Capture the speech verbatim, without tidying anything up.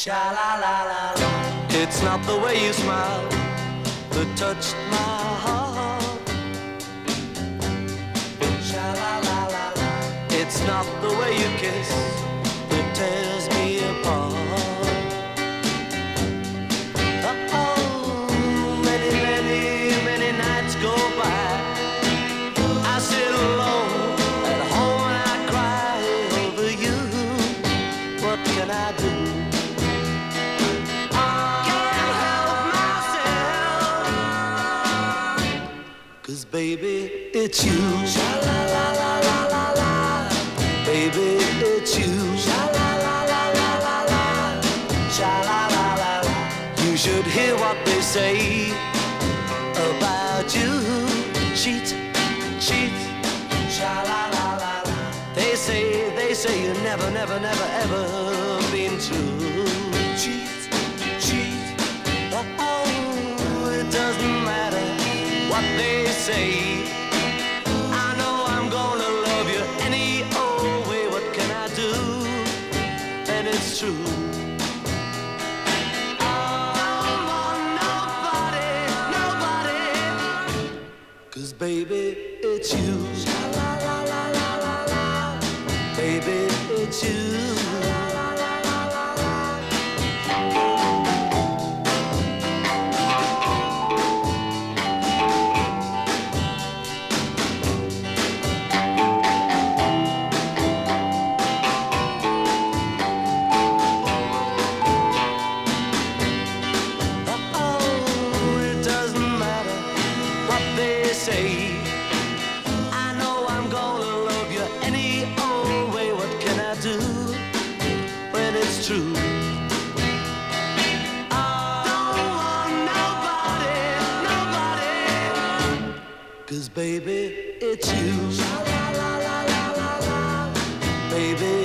Sha-la-la-la-la. It's not the way you smile that touched my heart. Sha-la-la-la-la. It's not the way you kiss that tears me apart. Oh, many, many, many nights go by. I sit alone at home and I cry over you. What can I do? Baby, it's you. Sha-la-la-la-la-la-la. Baby, it's you. Sha-la-la-la-la-la-la. Sha-la-la-la-la. You should hear what they say about you. Cheat, cheat. Sha-la-la-la-la. They say, they say you never, never, never, ever been true. Cheat, cheat. Oh, it doesn't matter what they say. I know I'm gonna love you any old way. What can I do? And it's true. I don't want nobody, nobody. 'Cause baby, it's you. Sha-la-la-la-la-la-la. Baby, it's you. True. I don't want nobody, nobody. 'Cause baby, it's you. Sha-la-la-la-la-la-la. Baby,